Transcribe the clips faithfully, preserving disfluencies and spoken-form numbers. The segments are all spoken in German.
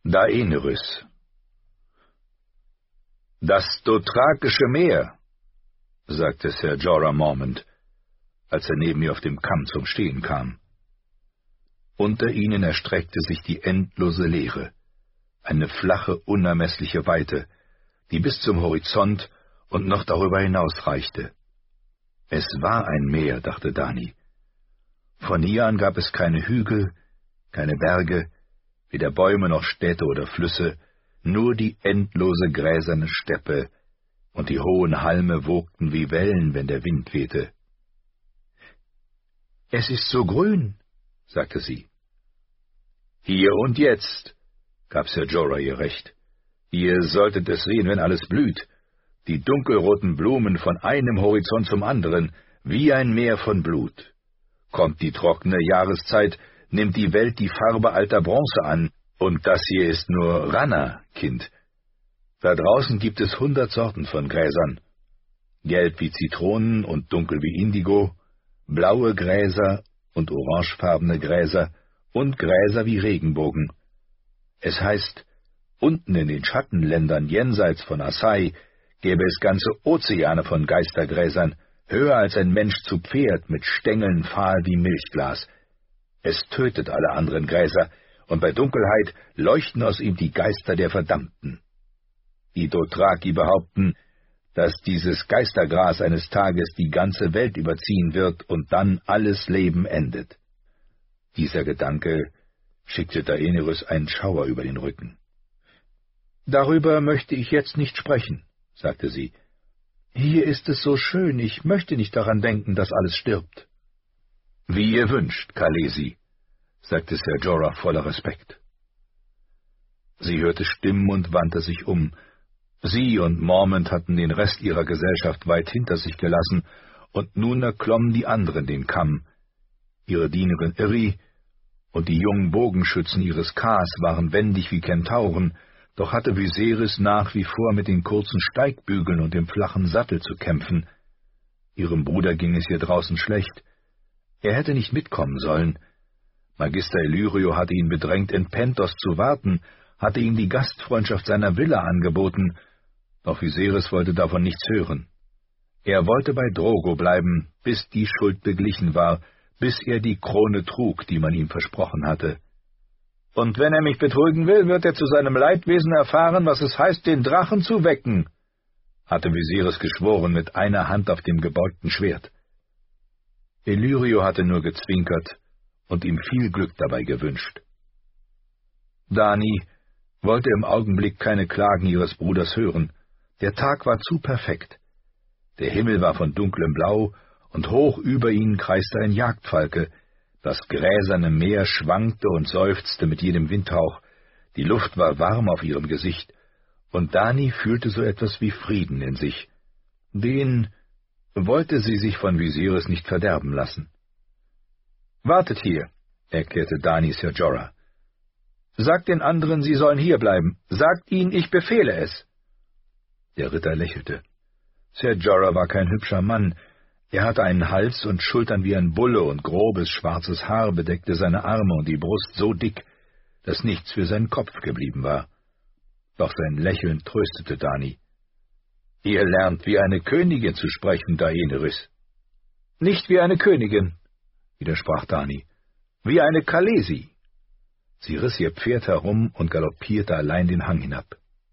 Daenerys. »Das Dothrakische Meer«, sagte Ser Jorah Mormont, als er neben mir auf dem Kamm zum Stehen kam. Unter ihnen erstreckte sich die endlose Leere, eine flache, unermessliche Weite, die bis zum Horizont und noch darüber hinaus reichte. Es war ein Meer, dachte Dany. Von hier an gab es keine Hügel, keine Berge, weder Bäume noch Städte oder Flüsse, nur die endlose gräserne Steppe, und die hohen Halme wogten wie Wellen, wenn der Wind wehte. »Es ist so grün«, sagte sie. »Hier und jetzt«, gab Ser Jorah ihr recht. »Ihr solltet es sehen, wenn alles blüht. Die dunkelroten Blumen von einem Horizont zum anderen, wie ein Meer von Blut. Kommt die trockene Jahreszeit, nimmt die Welt die Farbe alter Bronze an, und das hier ist nur Ranna, Kind. Da draußen gibt es hundert Sorten von Gräsern. Gelb wie Zitronen und dunkel wie Indigo, blaue Gräser und orangefarbene Gräser und Gräser wie Regenbogen. Es heißt, unten in den Schattenländern jenseits von Asai gäbe es ganze Ozeane von Geistergräsern, höher als ein Mensch zu Pferd, mit Stängeln fahl wie Milchglas. Es tötet alle anderen Gräser, und bei Dunkelheit leuchten aus ihm die Geister der Verdammten. Die Dothraki behaupten, dass dieses Geistergras eines Tages die ganze Welt überziehen wird und dann alles Leben endet. Dieser Gedanke schickte Daenerys einen Schauer über den Rücken. »Darüber möchte ich jetzt nicht sprechen«, sagte sie. »Hier ist es so schön, ich möchte nicht daran denken, dass alles stirbt.« »Wie ihr wünscht, Khaleesi«, sagte Ser Jorah voller Respekt. Sie hörte Stimmen und wandte sich um. Sie und Mormont hatten den Rest ihrer Gesellschaft weit hinter sich gelassen, und nun erklommen die anderen den Kamm. Ihre Dienerin Irri und die jungen Bogenschützen ihres Kas waren wendig wie Kentauren, doch hatte Viserys nach wie vor mit den kurzen Steigbügeln und dem flachen Sattel zu kämpfen. Ihrem Bruder ging es hier draußen schlecht. Er hätte nicht mitkommen sollen. Magister Illyrio hatte ihn bedrängt, in Pentos zu warten, hatte ihm die Gastfreundschaft seiner Villa angeboten, doch Viserys wollte davon nichts hören. Er wollte bei Drogo bleiben, bis die Schuld beglichen war, bis er die Krone trug, die man ihm versprochen hatte. »Und wenn er mich betrügen will, wird er zu seinem Leidwesen erfahren, was es heißt, den Drachen zu wecken«, hatte Viserys geschworen, mit einer Hand auf dem gebeugten Schwert. Illyrio hatte nur gezwinkert und ihm viel Glück dabei gewünscht. Dany wollte im Augenblick keine Klagen ihres Bruders hören. Der Tag war zu perfekt. Der Himmel war von dunklem Blau, und hoch über ihnen kreiste ein Jagdfalke. Das gräserne Meer schwankte und seufzte mit jedem Windhauch. Die Luft war warm auf ihrem Gesicht, und Dany fühlte so etwas wie Frieden in sich. Den wollte sie sich von Viserys nicht verderben lassen. »Wartet hier«, erklärte Dany Ser Jorah. »Sagt den anderen, sie sollen hierbleiben. Sagt ihnen, ich befehle es.« Der Ritter lächelte. Ser Jorah war kein hübscher Mann. Er hatte einen Hals und Schultern wie ein Bulle, und grobes, schwarzes Haar bedeckte seine Arme und die Brust so dick, dass nichts für seinen Kopf geblieben war. Doch sein Lächeln tröstete Dany. »Ihr lernt, wie eine Königin zu sprechen, Daenerys.« »Nicht wie eine Königin«, widersprach Dany, »wie eine Khaleesi.« Sie riss ihr Pferd herum und galoppierte allein den Hang hinab.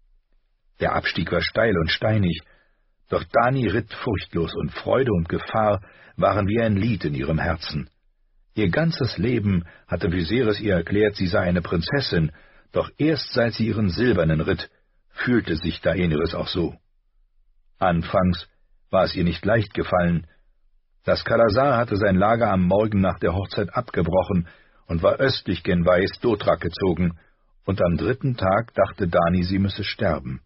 Der Abstieg war steil und steinig, doch Dany ritt furchtlos, und Freude und Gefahr waren wie ein Lied in ihrem Herzen. Ihr ganzes Leben hatte Viserys ihr erklärt, sie sei eine Prinzessin, doch erst seit sie ihren Silbernen ritt, fühlte sich Daenerys auch so. Anfangs war es ihr nicht leicht gefallen. Das Kalasar hatte sein Lager am Morgen nach der Hochzeit abgebrochen und war östlich gen Vaes Dothrak gezogen, und am dritten Tag dachte Dany, sie müsse sterben.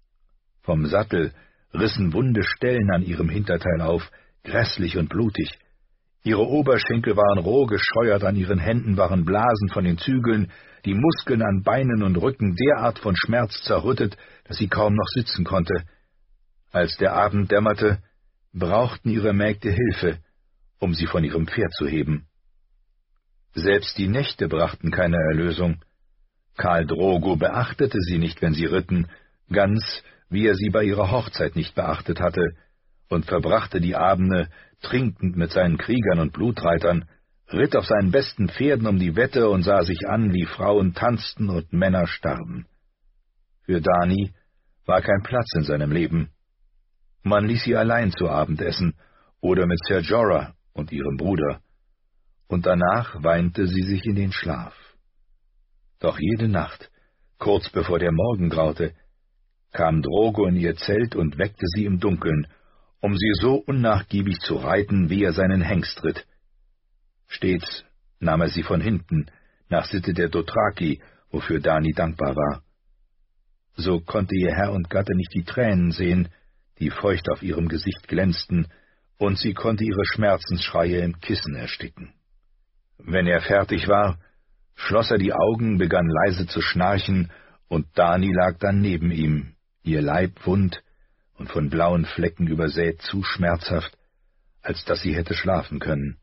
Vom Sattel rissen wunde Stellen an ihrem Hinterteil auf, grässlich und blutig. Ihre Oberschenkel waren roh gescheuert, an ihren Händen waren Blasen von den Zügeln, die Muskeln an Beinen und Rücken derart von Schmerz zerrüttet, dass sie kaum noch sitzen konnte. Als der Abend dämmerte, brauchten ihre Mägde Hilfe, um sie von ihrem Pferd zu heben. Selbst die Nächte brachten keine Erlösung. Khal Drogo beachtete sie nicht, wenn sie ritten, ganz wie er sie bei ihrer Hochzeit nicht beachtet hatte, und verbrachte die Abende trinkend mit seinen Kriegern und Blutreitern, ritt auf seinen besten Pferden um die Wette und sah sich an, wie Frauen tanzten und Männer starben. Für Dany war kein Platz in seinem Leben. Man ließ sie allein zu Abend essen oder mit Ser Jorah und ihrem Bruder, und danach weinte sie sich in den Schlaf. Doch jede Nacht, kurz bevor der Morgen graute, kam Drogo in ihr Zelt und weckte sie im Dunkeln, um sie so unnachgiebig zu reiten, wie er seinen Hengst ritt. Stets nahm er sie von hinten, nach Sitte der Dothraki, wofür Dany dankbar war. So konnte ihr Herr und Gatte nicht die Tränen sehen, die feucht auf ihrem Gesicht glänzten, und sie konnte ihre Schmerzensschreie im Kissen ersticken. Wenn er fertig war, schloss er die Augen, begann leise zu schnarchen, und Dany lag dann neben ihm, ihr Leib wund und von blauen Flecken übersät, zu schmerzhaft, als dass sie hätte schlafen können.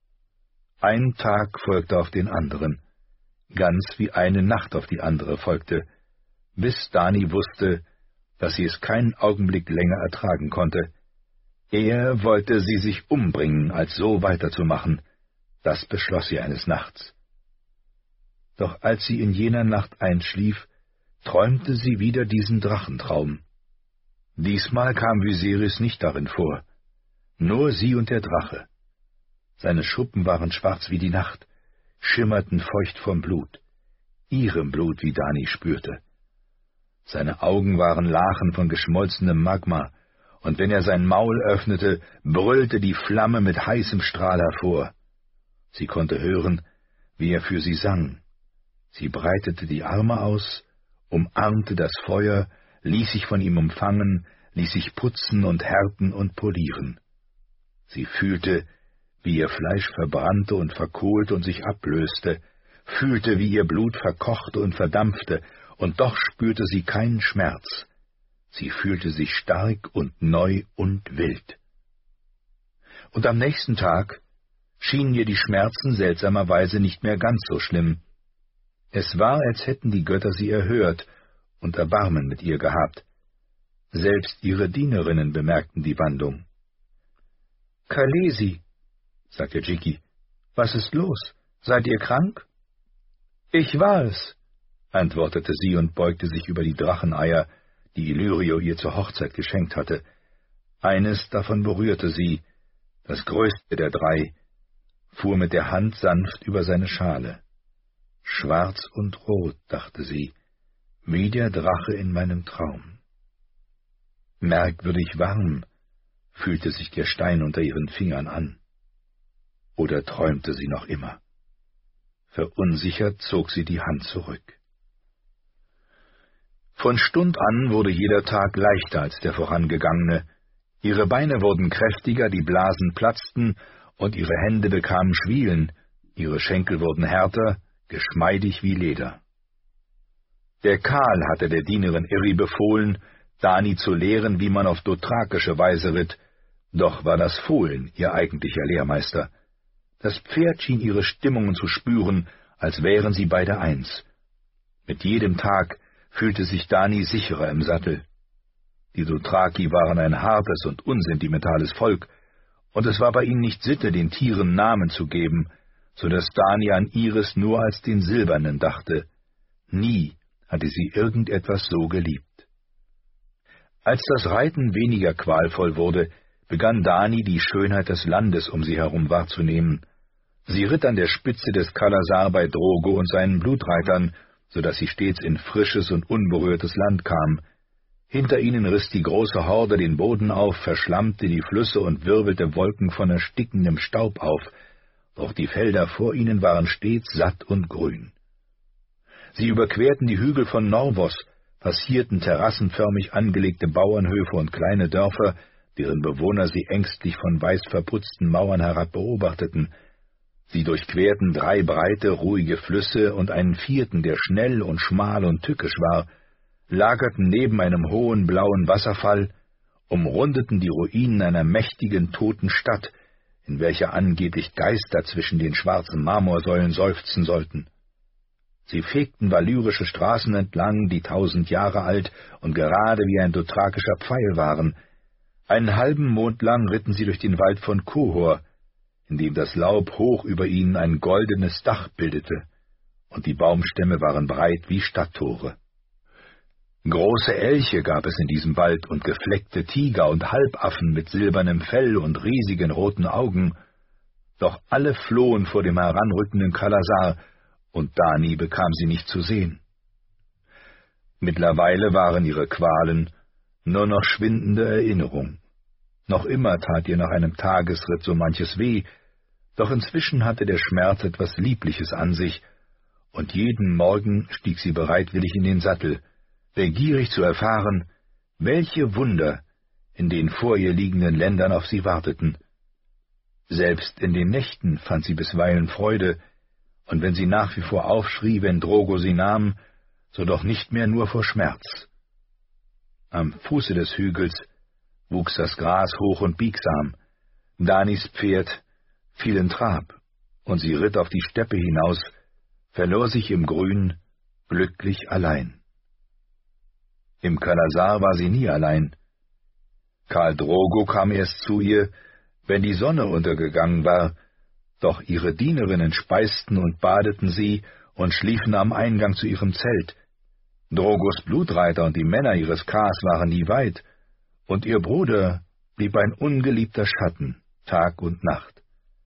Ein Tag folgte auf den anderen, ganz wie eine Nacht auf die andere folgte, bis Dany wusste, dass sie es keinen Augenblick länger ertragen konnte. Er wollte sie sich umbringen, als so weiterzumachen. Das beschloss sie eines Nachts. Doch als sie in jener Nacht einschlief, träumte sie wieder diesen Drachentraum. Diesmal kam Viserys nicht darin vor, nur sie und der Drache. Seine Schuppen waren schwarz wie die Nacht, schimmerten feucht vom Blut, ihrem Blut, wie Dany spürte. Seine Augen waren Lachen von geschmolzenem Magma, und wenn er sein Maul öffnete, brüllte die Flamme mit heißem Strahl hervor. Sie konnte hören, wie er für sie sang. Sie breitete die Arme aus, umarmte das Feuer, ließ sich von ihm umfangen, ließ sich putzen und härten und polieren. Sie fühlte, wie ihr Fleisch verbrannte und verkohlte und sich ablöste, fühlte, wie ihr Blut verkochte und verdampfte, und doch spürte sie keinen Schmerz. Sie fühlte sich stark und neu und wild. Und am nächsten Tag schienen ihr die Schmerzen seltsamerweise nicht mehr ganz so schlimm. Es war, als hätten die Götter sie erhört und Erbarmen mit ihr gehabt. Selbst ihre Dienerinnen bemerkten die Wandlung. »Khaleesi«, sagte Jiki, »was ist los? Seid ihr krank?« »Ich war es«, antwortete sie und beugte sich über die Dracheneier, die Illyrio ihr zur Hochzeit geschenkt hatte. Eines davon berührte sie, das größte der drei, fuhr mit der Hand sanft über seine Schale. »Schwarz und rot«, dachte sie, »wie der Drache in meinem Traum.« Merkwürdig warm fühlte sich der Stein unter ihren Fingern an. Oder träumte sie noch immer? Verunsichert zog sie die Hand zurück. Von Stund an wurde jeder Tag leichter als der vorangegangene. Ihre Beine wurden kräftiger, die Blasen platzten, und ihre Hände bekamen Schwielen, ihre Schenkel wurden härter, geschmeidig wie Leder. Der Khal hatte der Dienerin Irri befohlen, Dany zu lehren, wie man auf dothrakische Weise ritt, doch war das Fohlen ihr eigentlicher Lehrmeister. Das Pferd schien ihre Stimmungen zu spüren, als wären sie beide eins. Mit jedem Tag fühlte sich Dany sicherer im Sattel. Die Dothraki waren ein hartes und unsentimentales Volk, und es war bei ihnen nicht Sitte, den Tieren Namen zu geben, so dass Dany an Iris nur als den Silbernen dachte. Nie hatte sie irgendetwas so geliebt. Als das Reiten weniger qualvoll wurde, begann Dany die Schönheit des Landes um sie herum wahrzunehmen. Sie ritt an der Spitze des Khalasar bei Drogo und seinen Blutreitern, so dass sie stets in frisches und unberührtes Land kam. Hinter ihnen riss die große Horde den Boden auf, verschlammte die Flüsse und wirbelte Wolken von erstickendem Staub auf, doch die Felder vor ihnen waren stets satt und grün. Sie überquerten die Hügel von Norvos, passierten terrassenförmig angelegte Bauernhöfe und kleine Dörfer, deren Bewohner sie ängstlich von weiß verputzten Mauern herab beobachteten. Sie durchquerten drei breite, ruhige Flüsse und einen vierten, der schnell und schmal und tückisch war, lagerten neben einem hohen blauen Wasserfall, umrundeten die Ruinen einer mächtigen, toten Stadt, in welcher angeblich Geister zwischen den schwarzen Marmorsäulen seufzen sollten. Sie fegten valyrische Straßen entlang, die tausend Jahre alt und gerade wie ein dothrakischer Pfeil waren. Einen halben Mond lang ritten sie durch den Wald von Qohor, in dem das Laub hoch über ihnen ein goldenes Dach bildete, und die Baumstämme waren breit wie Stadttore. Große Elche gab es in diesem Wald und gefleckte Tiger und Halbaffen mit silbernem Fell und riesigen roten Augen, doch alle flohen vor dem heranrückenden Kalasar, und Dani bekam sie nicht zu sehen. Mittlerweile waren ihre Qualen nur noch schwindende Erinnerung. Noch immer tat ihr nach einem Tagesritt so manches weh, doch inzwischen hatte der Schmerz etwas Liebliches an sich, und jeden Morgen stieg sie bereitwillig in den Sattel, begierig zu erfahren, welche Wunder in den vor ihr liegenden Ländern auf sie warteten. Selbst in den Nächten fand sie bisweilen Freude, und wenn sie nach wie vor aufschrie, wenn Drogo sie nahm, so doch nicht mehr nur vor Schmerz. Am Fuße des Hügels wuchs das Gras hoch und biegsam, Danis Pferd fiel in Trab, und sie ritt auf die Steppe hinaus, verlor sich im Grün, glücklich allein. Im Kalasar war sie nie allein. Khal Drogo kam erst zu ihr, wenn die Sonne untergegangen war, doch ihre Dienerinnen speisten und badeten sie und schliefen am Eingang zu ihrem Zelt. Drogos Blutreiter und die Männer ihres Kas waren nie weit, und ihr Bruder blieb ein ungeliebter Schatten, Tag und Nacht.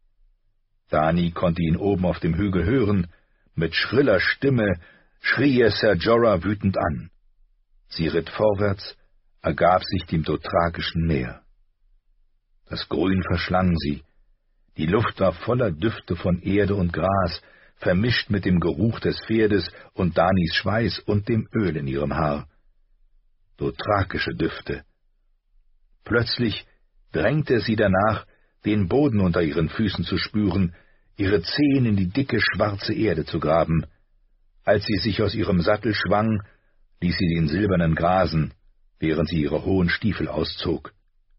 Dani konnte ihn oben auf dem Hügel hören, mit schriller Stimme schrie er Ser Jorah wütend an. Sie ritt vorwärts, ergab sich dem dothrakischen Meer. Das Grün verschlang sie, die Luft war voller Düfte von Erde und Gras, vermischt mit dem Geruch des Pferdes und Danis Schweiß und dem Öl in ihrem Haar. Dothrakische Düfte. Plötzlich drängte sie danach, den Boden unter ihren Füßen zu spüren, ihre Zehen in die dicke schwarze Erde zu graben. Als sie sich aus ihrem Sattel schwang, ließ sie den silbernen grasen, während sie ihre hohen Stiefel auszog.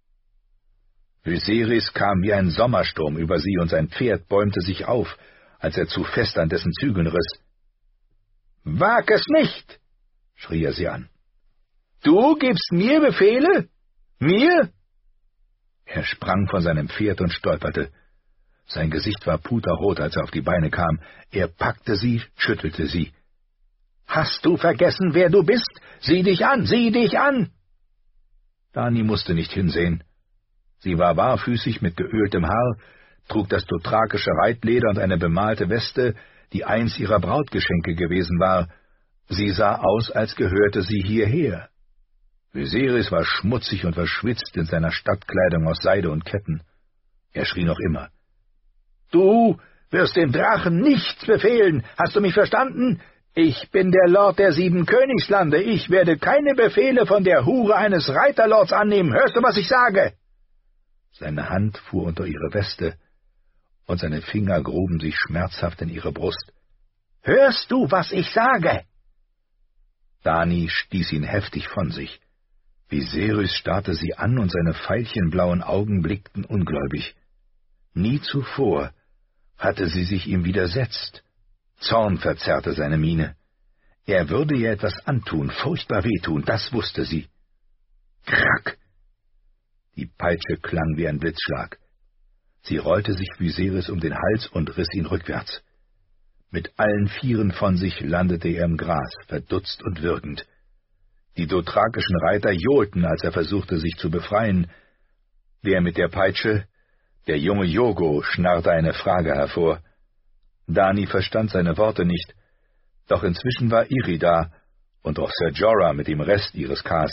Viserys kam wie ein Sommersturm über sie, und sein Pferd bäumte sich auf, als er zu fest an dessen Zügeln riss. »Wag es nicht!« schrie er sie an. »Du gibst mir Befehle? Mir?« Er sprang von seinem Pferd und stolperte. Sein Gesicht war puterrot, als er auf die Beine kam. Er packte sie, schüttelte sie. »Hast du vergessen, wer du bist? Sieh dich an, sieh dich an!« Dani musste nicht hinsehen. Sie war barfüßig mit geöltem Haar, trug das dothrakische Reitleder und eine bemalte Weste, die eins ihrer Brautgeschenke gewesen war. Sie sah aus, als gehörte sie hierher. Viserys war schmutzig und verschwitzt in seiner Stadtkleidung aus Seide und Ketten. Er schrie noch immer. »Du wirst dem Drachen nichts befehlen, hast du mich verstanden? Ich bin der Lord der sieben Königslande, ich werde keine Befehle von der Hure eines Reiterlords annehmen, hörst du, was ich sage?« Seine Hand fuhr unter ihre Weste, und seine Finger gruben sich schmerzhaft in ihre Brust. »Hörst du, was ich sage?« Dani stieß ihn heftig von sich. Viserys starrte sie an, und seine veilchenblauen Augen blickten ungläubig. Nie zuvor hatte sie sich ihm widersetzt. Zorn verzerrte seine Miene. Er würde ihr etwas antun, furchtbar wehtun, das wusste sie. Krack! Die Peitsche klang wie ein Blitzschlag. Sie rollte sich Viserys um den Hals und riss ihn rückwärts. Mit allen Vieren von sich landete er im Gras, verdutzt und würgend. Die dothrakischen Reiter johlten, als er versuchte, sich zu befreien. Der mit der Peitsche, der junge Yogo, schnarrte eine Frage hervor. Dani verstand seine Worte nicht, doch inzwischen war Irri da und auch Ser Jorah mit dem Rest ihres Kas.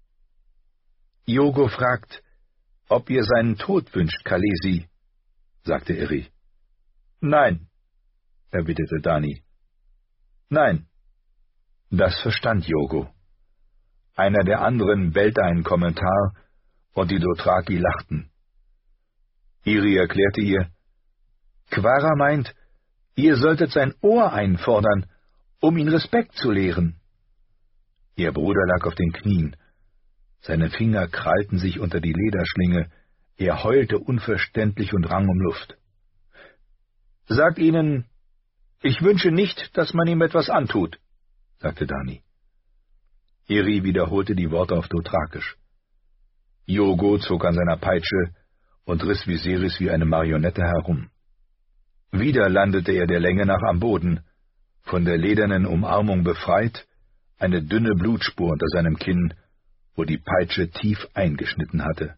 »Yogo fragt, ob ihr seinen Tod wünscht, Khaleesi«, sagte Irri. »Nein«, erwiderte Dani. »Nein.« Das verstand Yogo. Einer der anderen bellte einen Kommentar, und die Dothraki lachten. Irri erklärte ihr, »Quara meint, ihr solltet sein Ohr einfordern, um ihn Respekt zu lehren.« Ihr Bruder lag auf den Knien. Seine Finger krallten sich unter die Lederschlinge, er heulte unverständlich und rang um Luft. »Sagt ihnen, »Ich wünsche nicht, dass man ihm etwas antut«, sagte Dani. Iri wiederholte die Worte auf Dothrakisch. Iogo zog an seiner Peitsche und riss Viserys wie eine Marionette herum. Wieder landete er der Länge nach am Boden, von der ledernen Umarmung befreit, eine dünne Blutspur unter seinem Kinn, wo die Peitsche tief eingeschnitten hatte.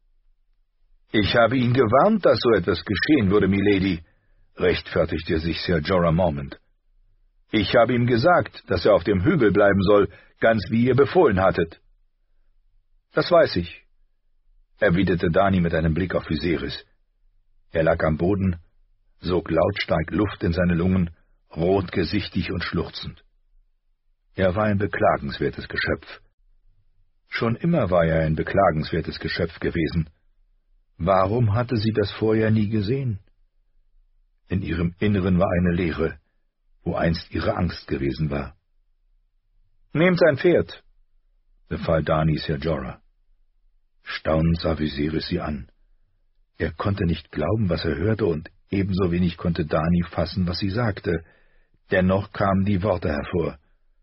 »Ich habe ihn gewarnt, dass so etwas geschehen würde, Milady«, rechtfertigte sich Ser Jorah Mormont. »Ich habe ihm gesagt, dass er auf dem Hügel bleiben soll, ganz wie ihr befohlen hattet.« »Das weiß ich«, erwiderte Dani mit einem Blick auf Viserys. Er lag am Boden, sog lautstark Luft in seine Lungen, rotgesichtig und schluchzend. Er war ein beklagenswertes Geschöpf. Schon immer war er ein beklagenswertes Geschöpf gewesen. Warum hatte sie das vorher nie gesehen? In ihrem Inneren war eine Leere, wo einst ihre Angst gewesen war. »Nehmt sein Pferd«, befahl Dani Ser Jorah. Staunend sah Viserys sie an. Er konnte nicht glauben, was er hörte, und ebenso wenig konnte Dani fassen, was sie sagte. Dennoch kamen die Worte hervor.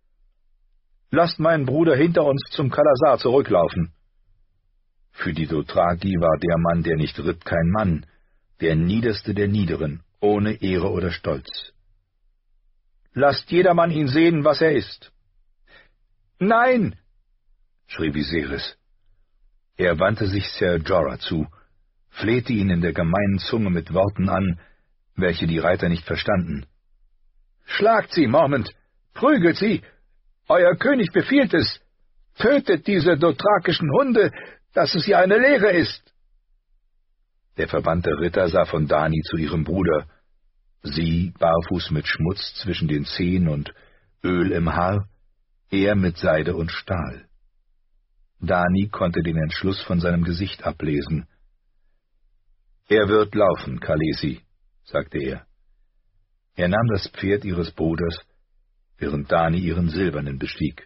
»Lasst meinen Bruder hinter uns zum Kalasar zurücklaufen.« Für die Dothraki war der Mann, der nicht ritt, kein Mann, der Niederste der Niederen, ohne Ehre oder Stolz. »Lasst jedermann ihn sehen, was er ist.« »Nein«, schrie Viserys. Er wandte sich Ser Jorah zu, flehte ihn in der gemeinen Zunge mit Worten an, welche die Reiter nicht verstanden. »Schlagt sie, Mormont, prügelt sie! Euer König befiehlt es! Tötet diese dothrakischen Hunde, dass es ihr eine Lehre ist!« Der verbannte Ritter sah von Dani zu ihrem Bruder, sie barfuß mit Schmutz zwischen den Zehen und Öl im Haar, er mit Seide und Stahl. Dani konnte den Entschluss von seinem Gesicht ablesen. »Er wird laufen, Khaleesi«, sagte er. Er nahm das Pferd ihres Bruders, während Dani ihren silbernen bestieg.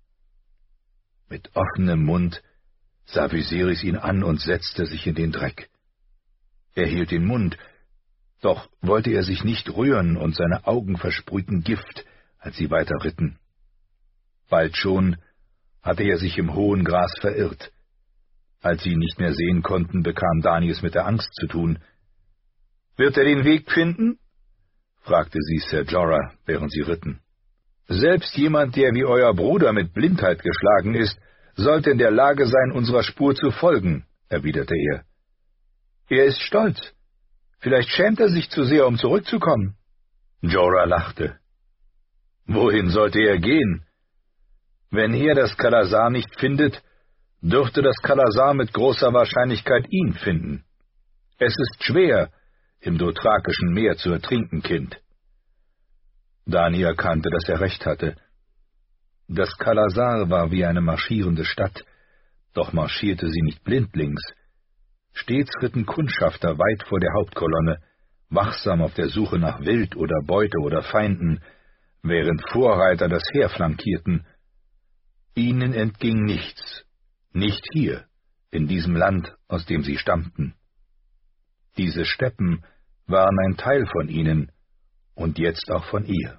Mit offenem Mund sah Viserys ihn an und setzte sich in den Dreck. Er hielt den Mund, doch wollte er sich nicht rühren, und seine Augen versprühten Gift, als sie weiter ritten. Bald schon hatte er sich im hohen Gras verirrt. Als sie ihn nicht mehr sehen konnten, bekam Dani es mit der Angst zu tun. »Wird er den Weg finden?« fragte sie Ser Jorah, während sie ritten. »Selbst jemand, der wie euer Bruder mit Blindheit geschlagen ist, sollte in der Lage sein, unserer Spur zu folgen«, erwiderte er. »Er ist stolz. Vielleicht schämt er sich zu sehr, um zurückzukommen.« Jorah lachte. »Wohin sollte er gehen? Wenn er das Kalasar nicht findet, dürfte das Kalasar mit großer Wahrscheinlichkeit ihn finden. Es ist schwer, im Dothrakischen Meer zu ertrinken, Kind.« Dani erkannte, dass er recht hatte. Das Kalasar war wie eine marschierende Stadt, doch marschierte sie nicht blindlings. Stets ritten Kundschafter weit vor der Hauptkolonne, wachsam auf der Suche nach Wild oder Beute oder Feinden, während Vorreiter das Heer flankierten. Ihnen entging nichts, nicht hier, in diesem Land, aus dem sie stammten. Diese Steppen waren ein Teil von ihnen und jetzt auch von ihr.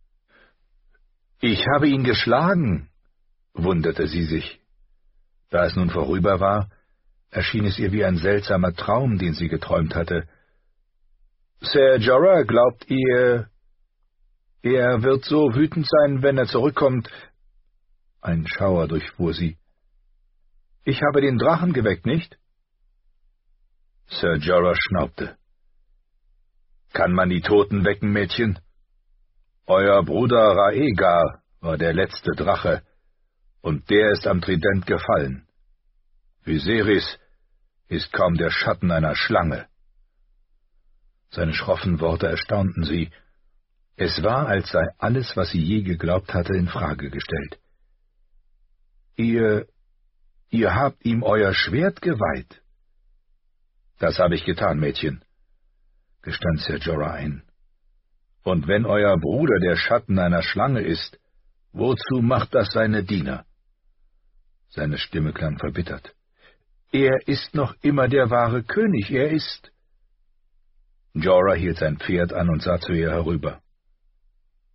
»Ich habe ihn geschlagen«, wunderte sie sich. Da es nun vorüber war, erschien es ihr wie ein seltsamer Traum, den sie geträumt hatte. »Ser Jorah, glaubt ihr, er wird so wütend sein, wenn er zurückkommt?« Ein Schauer durchfuhr sie. »Ich habe den Drachen geweckt, nicht?« Ser Jorah schnaubte. »Kann man die Toten wecken, Mädchen? Euer Bruder Rhaegar war der letzte Drache, und der ist am Trident gefallen. Viserys ist kaum der Schatten einer Schlange.« Seine schroffen Worte erstaunten sie. Es war, als sei alles, was sie je geglaubt hatte, in Frage gestellt. »Ihr, ihr habt ihm euer Schwert geweiht?« »Das habe ich getan, Mädchen«, gestand Ser Jorah ein. »Und wenn euer Bruder der Schatten einer Schlange ist, wozu macht das seine Diener?« Seine Stimme klang verbittert. »Er ist noch immer der wahre König, er ist...« Jorah hielt sein Pferd an und sah zu ihr herüber.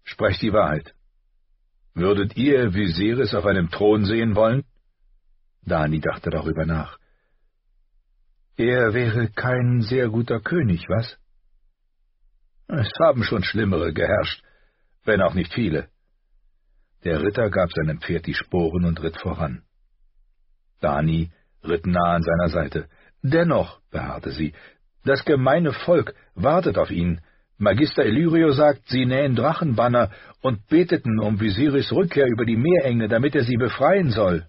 Sprecht die Wahrheit. Würdet ihr Viserys auf einem Thron sehen wollen?« Dany dachte darüber nach. »Er wäre kein sehr guter König, was?« »Es haben schon Schlimmere geherrscht, wenn auch nicht viele.« Der Ritter gab seinem Pferd die Sporen und ritt voran. Dany ritt nah an seiner Seite. »Dennoch«, beharrte sie, »das gemeine Volk wartet auf ihn. Magister Illyrio sagt, sie nähen Drachenbanner und beteten um Viserys Rückkehr über die Meerenge, damit er sie befreien soll.«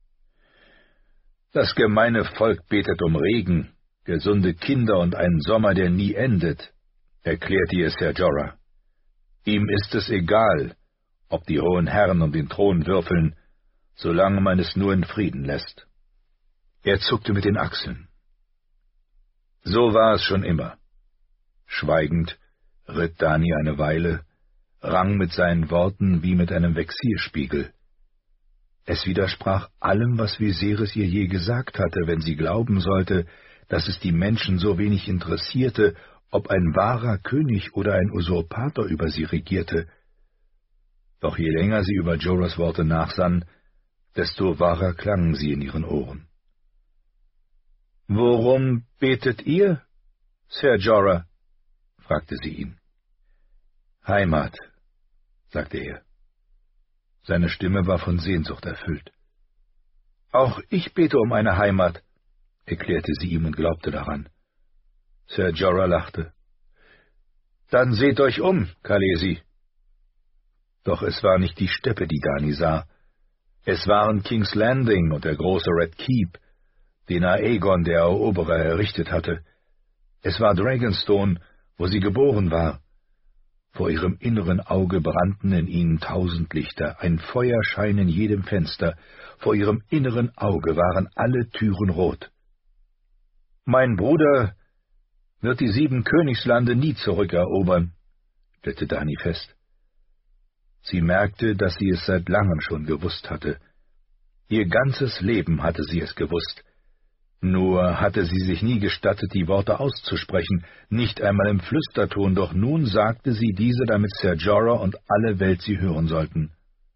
»Das gemeine Volk betet um Regen, gesunde Kinder und einen Sommer, der nie endet«, erklärte ihr Ser Jorah. »Ihm ist es egal, ob die hohen Herren um den Thron würfeln, solange man es nur in Frieden lässt.« Er zuckte mit den Achseln. So war es schon immer. Schweigend ritt Dany eine Weile, rang mit seinen Worten wie mit einem Vexierspiegel. Es widersprach allem, was Viserys ihr je gesagt hatte, wenn sie glauben sollte, dass es die Menschen so wenig interessierte, ob ein wahrer König oder ein Usurpator über sie regierte. Doch je länger sie über Jorahs Worte nachsann, desto wahrer klangen sie in ihren Ohren. »Worum betet ihr, Ser Jorah?« fragte sie ihn. »Heimat«, sagte er. Seine Stimme war von Sehnsucht erfüllt. »Auch ich bete um eine Heimat«, erklärte sie ihm und glaubte daran. Ser Jorah lachte. »Dann seht euch um, Khaleesi.« Doch es war nicht die Steppe, die Dany sah. Es waren King's Landing und der große Red Keep, den Aegon, der Eroberer, errichtet hatte. Es war Dragonstone, wo sie geboren war. Vor ihrem inneren Auge brannten in ihnen tausend Lichter, ein Feuerschein in jedem Fenster. Vor ihrem inneren Auge waren alle Türen rot. »Mein Bruder wird die sieben Königslande nie zurückerobern«, stellte Dany fest. Sie merkte, dass sie es seit langem schon gewusst hatte. Ihr ganzes Leben hatte sie es gewusst. Nur hatte sie sich nie gestattet, die Worte auszusprechen, nicht einmal im Flüsterton, doch nun sagte sie diese, damit Ser Jorah und alle Welt sie hören sollten.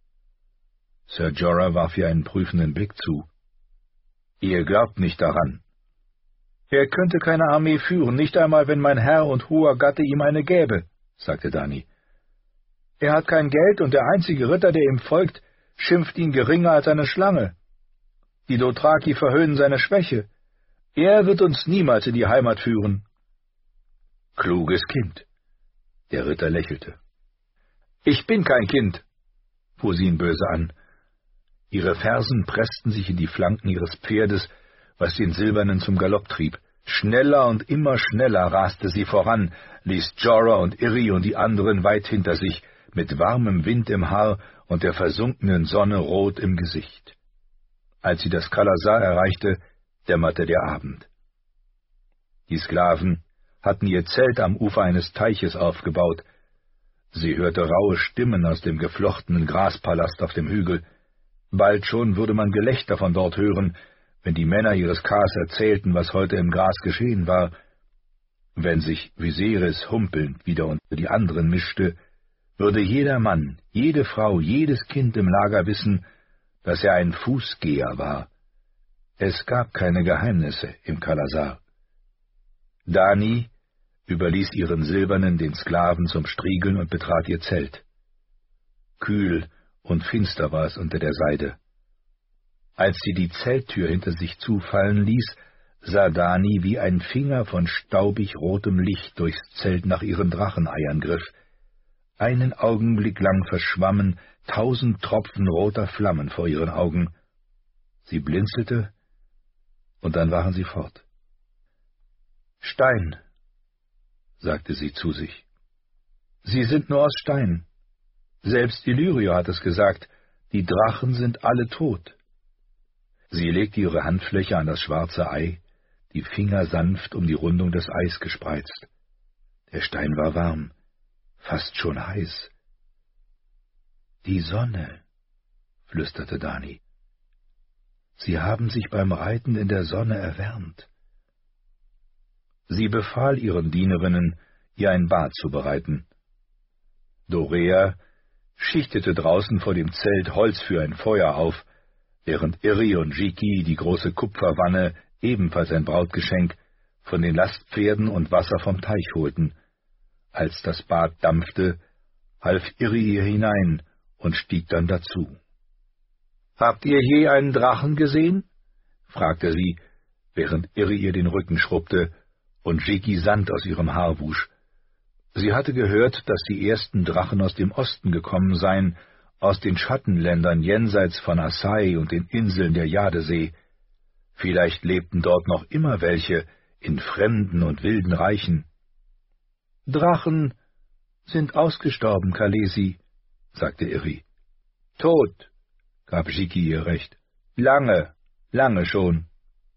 Ser Jorah warf ihr einen prüfenden Blick zu. »Ihr glaubt nicht daran.« »Er könnte keine Armee führen, nicht einmal, wenn mein Herr und hoher Gatte ihm eine gäbe«, sagte Dany. »Er hat kein Geld, und der einzige Ritter, der ihm folgt, schimpft ihn geringer als eine Schlange. Die Dothraki verhöhnen seine Schwäche. Er wird uns niemals in die Heimat führen.« »Kluges Kind.« Der Ritter lächelte. »Ich bin kein Kind«, fuhr sie ihn böse an. Ihre Fersen pressten sich in die Flanken ihres Pferdes, was den Silbernen zum Galopp trieb. Schneller und immer schneller raste sie voran, ließ Jorah und Irri und die anderen weit hinter sich, mit warmem Wind im Haar und der versunkenen Sonne rot im Gesicht. Als sie das Khalasar erreichte, dämmerte der Abend. Die Sklaven hatten ihr Zelt am Ufer eines Teiches aufgebaut. Sie hörte raue Stimmen aus dem geflochtenen Graspalast auf dem Hügel. Bald schon würde man Gelächter von dort hören, wenn die Männer ihres Kahs erzählten, was heute im Gras geschehen war. Wenn sich Viserys humpelnd wieder unter die anderen mischte, würde jeder Mann, jede Frau, jedes Kind im Lager wissen, dass er ein Fußgeher war. Es gab keine Geheimnisse im Khalasar. Dany überließ ihren Silbernen den Sklaven zum Striegeln und betrat ihr Zelt. Kühl und finster war es unter der Seide. Als sie die Zelttür hinter sich zufallen ließ, sah Dany, wie ein Finger von staubig rotem Licht durchs Zelt nach ihren Dracheneiern griff. Einen Augenblick lang verschwammen tausend Tropfen roter Flammen vor ihren Augen. Sie blinzelte, und dann waren sie fort. »Stein«, sagte sie zu sich. »Sie sind nur aus Stein. Selbst Illyrio hat es gesagt, die Drachen sind alle tot.« Sie legte ihre Handfläche an das schwarze Ei, die Finger sanft um die Rundung des Eis gespreizt. Der Stein war warm, fast schon heiß. »Die Sonne«, flüsterte Dany. »Sie haben sich beim Reiten in der Sonne erwärmt.« Sie befahl ihren Dienerinnen, ihr ein Bad zu bereiten. Dorea schichtete draußen vor dem Zelt Holz für ein Feuer auf, während Irri und Jiki die große Kupferwanne, ebenfalls ein Brautgeschenk, von den Lastpferden und Wasser vom Teich holten. Als das Bad dampfte, half Irri ihr hinein und stieg dann dazu. »Habt ihr je einen Drachen gesehen?« fragte sie, während Irri ihr den Rücken schrubbte und Jiki Sand aus ihrem Haar wusch. Sie hatte gehört, dass die ersten Drachen aus dem Osten gekommen seien, aus den Schattenländern jenseits von Asai und den Inseln der Jadesee. Vielleicht lebten dort noch immer welche in fremden und wilden Reichen. »Drachen sind ausgestorben, Khaleesi«, sagte Irri. »Tot«, gab Jiki ihr recht. »Lange, lange schon.«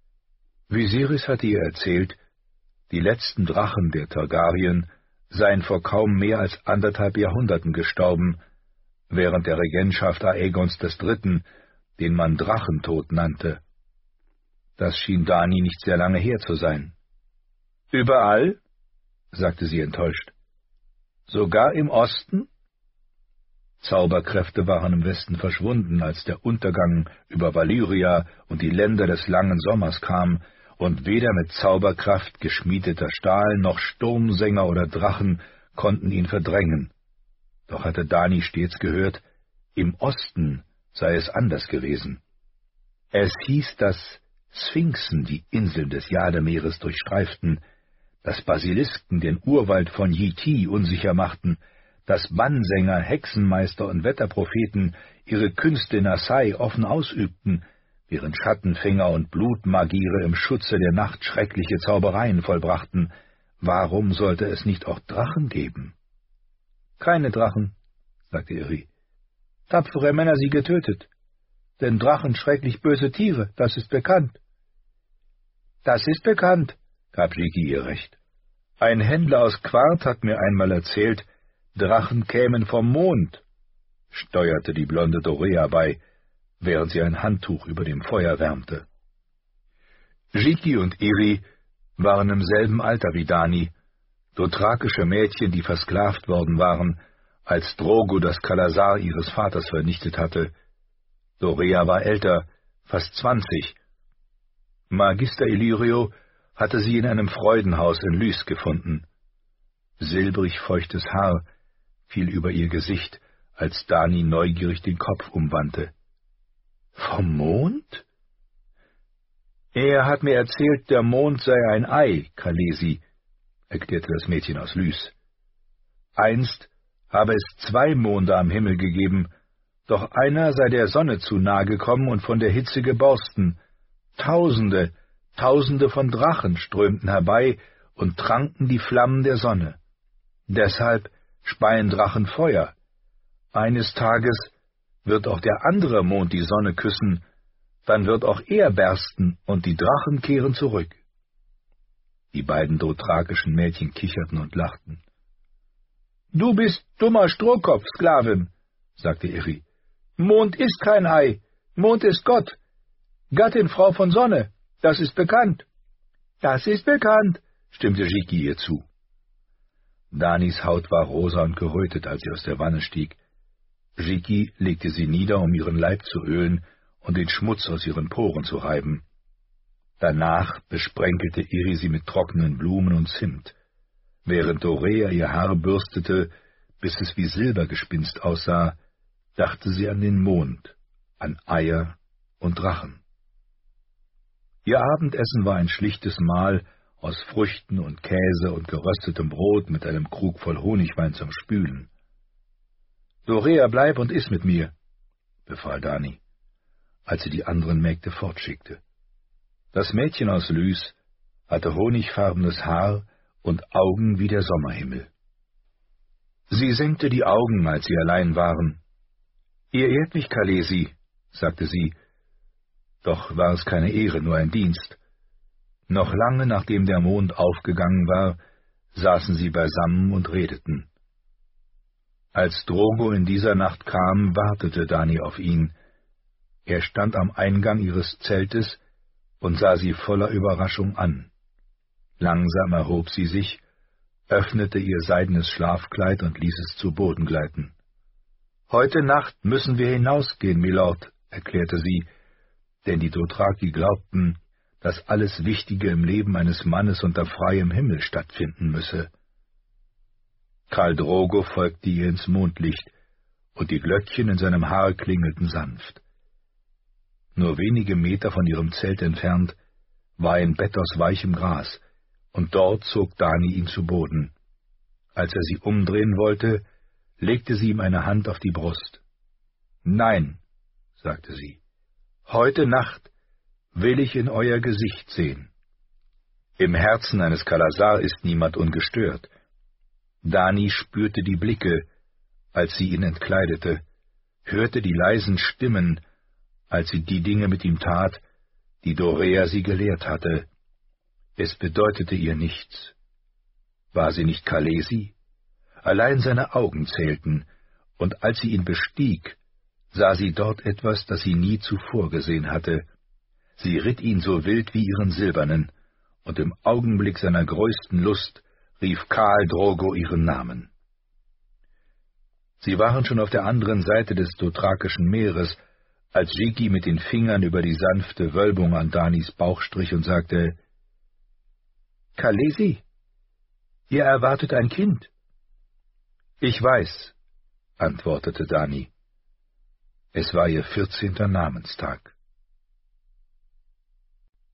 Viserys hatte ihr erzählt, die letzten Drachen der Targaryen seien vor kaum mehr als anderthalb Jahrhunderten gestorben, während der Regentschaft Aegons des Dritten, den man Drachentod nannte. Das schien Dany nicht sehr lange her zu sein. »Überall?« sagte sie enttäuscht. »Sogar im Osten?« Zauberkräfte waren im Westen verschwunden, als der Untergang über Valyria und die Länder des langen Sommers kam, und weder mit Zauberkraft geschmiedeter Stahl noch Sturmsänger oder Drachen konnten ihn verdrängen. Doch hatte Dany stets gehört, im Osten sei es anders gewesen. Es hieß, dass Sphinxen die Inseln des Jademeeres durchstreiften, dass Basilisken den Urwald von Yiti unsicher machten, dass Bannsänger, Hexenmeister und Wetterpropheten ihre Künste in Asai offen ausübten, während Schattenfänger und Blutmagiere im Schutze der Nacht schreckliche Zaubereien vollbrachten. Warum sollte es nicht auch Drachen geben? »Keine Drachen«, sagte Irri. »Tapfere Männer sie getötet. Denn Drachen schrecklich böse Tiere, das ist bekannt.« »Das ist bekannt«, gab Jiki ihr recht. »Ein Händler aus Quart hat mir einmal erzählt, Drachen kämen vom Mond«, steuerte die blonde Dorea bei, während sie ein Handtuch über dem Feuer wärmte. Jiki und Irri waren im selben Alter wie Dany, dothrakische Mädchen, die versklavt worden waren, als Drogo das Kalasar ihres Vaters vernichtet hatte. Dorea war älter, fast zwanzig. Magister Illyrio hatte sie in einem Freudenhaus in Lys gefunden. Silbrig feuchtes Haar fiel über ihr Gesicht, als Dany neugierig den Kopf umwandte. »Vom Mond?« »Er hat mir erzählt, der Mond sei ein Ei, Khaleesi«, erklärte das Mädchen aus Lys. »Einst habe es zwei Monde am Himmel gegeben, doch einer sei der Sonne zu nahe gekommen und von der Hitze geborsten. Tausende, Tausende von Drachen strömten herbei und tranken die Flammen der Sonne. Deshalb speien Drachen Feuer. Eines Tages wird auch der andere Mond die Sonne küssen, dann wird auch er bersten und die Drachen kehren zurück.« Die beiden dothrakischen Mädchen kicherten und lachten. »Du bist dummer Strohkopf, Sklavin«, sagte Irri. »Mond ist kein Ei, Mond ist Gott, Gattin Frau von Sonne, das ist bekannt.« »Das ist bekannt«, stimmte Jiki ihr zu. Danys Haut war rosa und gerötet, als sie aus der Wanne stieg. Jiki legte sie nieder, um ihren Leib zu ölen und den Schmutz aus ihren Poren zu reiben. Danach besprenkelte Irri sie mit trockenen Blumen und Zimt. Während Dorea ihr Haar bürstete, bis es wie Silbergespinst aussah, dachte sie an den Mond, an Eier und Drachen. Ihr Abendessen war ein schlichtes Mahl aus Früchten und Käse und geröstetem Brot mit einem Krug voll Honigwein zum Spülen. »Dorea, bleib und iss mit mir«, befahl Dany, als sie die anderen Mägde fortschickte. Das Mädchen aus Lys hatte honigfarbenes Haar und Augen wie der Sommerhimmel. Sie senkte die Augen, als sie allein waren. »Ihr ehrt mich, Khaleesi«, sagte sie, doch war es keine Ehre, nur ein Dienst. Noch lange nachdem der Mond aufgegangen war, saßen sie beisammen und redeten. Als Drogo in dieser Nacht kam, wartete Dany auf ihn. Er stand am Eingang ihres Zeltes und sah sie voller Überraschung an. Langsam erhob sie sich öffnete ihr seidenes Schlafkleid und ließ es zu Boden gleiten. »Heute Nacht müssen wir hinausgehen, Milord«, erklärte sie, denn die Dothraki glaubten, dass alles Wichtige im Leben eines Mannes unter freiem Himmel stattfinden müsse. Khal Drogo folgte ihr ins Mondlicht, und die Glöckchen in seinem Haar klingelten sanft. Nur wenige Meter von ihrem Zelt entfernt war ein Bett aus weichem Gras, und dort zog Dani ihn zu Boden. Als er sie umdrehen wollte, legte sie ihm eine Hand auf die Brust. »Nein«, sagte sie, »heute Nacht will ich in euer Gesicht sehen.« Im Herzen eines Kalasar ist niemand ungestört. Dani spürte die Blicke, als sie ihn entkleidete, hörte die leisen Stimmen, als sie die Dinge mit ihm tat, die Dorea sie gelehrt hatte. Es bedeutete ihr nichts. War sie nicht Khaleesi? Allein seine Augen zählten, und als sie ihn bestieg, sah sie dort etwas, das sie nie zuvor gesehen hatte. Sie ritt ihn so wild wie ihren Silbernen, und im Augenblick seiner größten Lust rief Khal Drogo ihren Namen. Sie waren schon auf der anderen Seite des Dothrakischen Meeres, als Jiki mit den Fingern über die sanfte Wölbung an Danis Bauch strich und sagte, »Khaleesi, ihr erwartet ein Kind.« »Ich weiß«, antwortete Dani. Es war ihr vierzehnter Namenstag.